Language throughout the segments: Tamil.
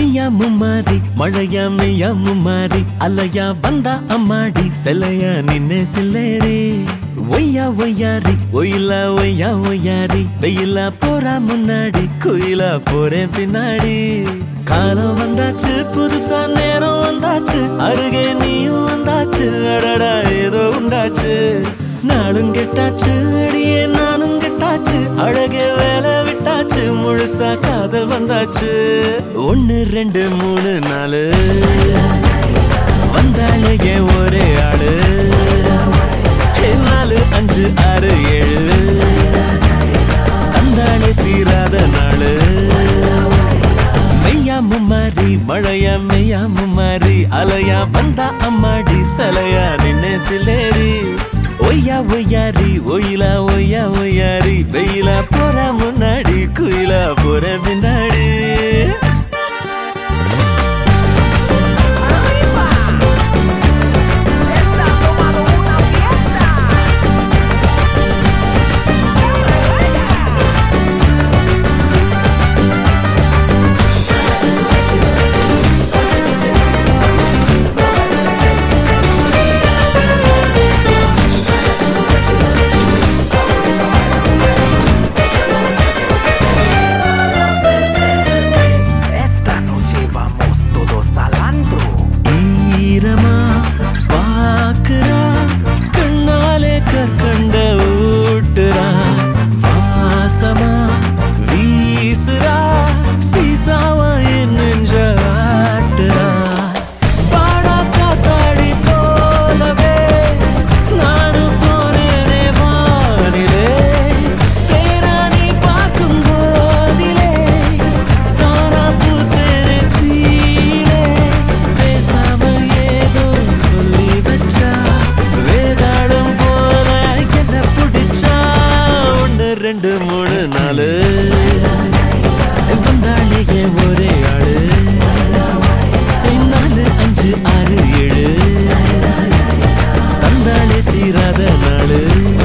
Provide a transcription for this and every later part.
மெய்யா மும்மாரி மழையா மெய்யா மும்மாரி அலையா வந்தா அம்மாடி செல்லையா நின்னே சில்லேரி ஒய்யா ஒய்யாரி ஒயிலா ஒய்யா ஒய்யாரி வெயிலா போறா முன்னாடி குயிலா போறேன் பின்னாடி காலம் வந்தாச்சு புதுசா நேரம் வந்தாச்சு அருகே நீயும் வந்தாச்சு அடடா ஏதோ உண்டாச்சு நாளும் கெட்டாச்சு அடியே நானும் கெட்டாச்சு அழகே வேலை விட்டாச்சு முழுசா காதல் வந்தாச்சு 1 2 3 4 வந்தாலே ஏன் ஒரே ஆளு 4 5 6 7 தந்தாலே தீராத நாளு மெய்யா மும்மாரி மழையா மெய்யா மும்மாரி அலையா வந்தா அம்மாடி சலையா நின்னே சிலேரி ஒய்யா ஒய்யாரி ஒயிலா ஒய்யா ஒய்யாரி வெயிலா போறா முன்னாடி குயிலா போற பின்னாடி வந்தாலே ஏன் ஒரே ஆளு 4 5 6 7 தந்தாலே தீராத நாளு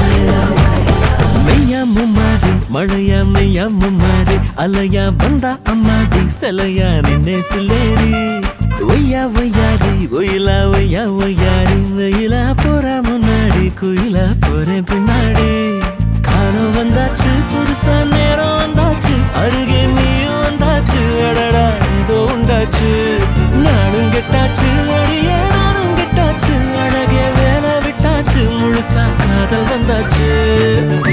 மெய்யா மும்மாரி மழையா மெய்யா மும்மாரி அலையா வந்தா அம்மாடி செலையா நின்னே சில்லேரி ஒய்யா ஒய்யாரி ஒயிலா ஒய்யா ஒய்யாரி வெயிலா போறா முன்னாடி குயிலா போறேன் பின்னாடி காலம் வந்தாச்சு புதுசா நேரம் வந்தாச்சு அருகே நீயும் வந்தாச்சு அடடா இதோ உண்டாச்சு நானும் கெட்டாச்சு அடியே நானும் கெட்டாச்சு அழகே வேலை விட்டாச்சு முழுசா காதல் வந்தாச்சு